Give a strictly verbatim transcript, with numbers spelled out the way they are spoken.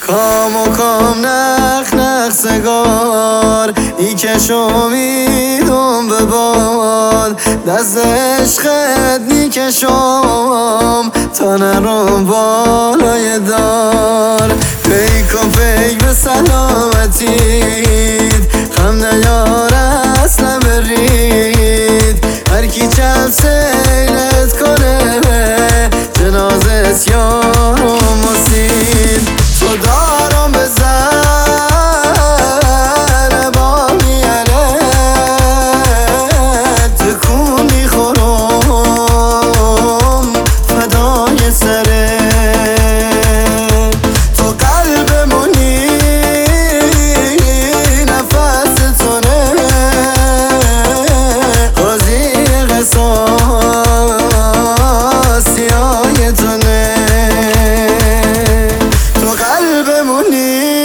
کام و کام نخ نخ سگار نیکش امیدم به باد دست عشقت نیکشم تا نرم بالای دار پیک و پیک به سلامتید خم نیار اصلا برید هر کی چند سیلت کنه جنازت یارم مسید تو دارم بزن با میاره تکون میخورم فدای سره تو قلبمونی نفس تونه قاضی قصاص سیای تونه تو قلبمونی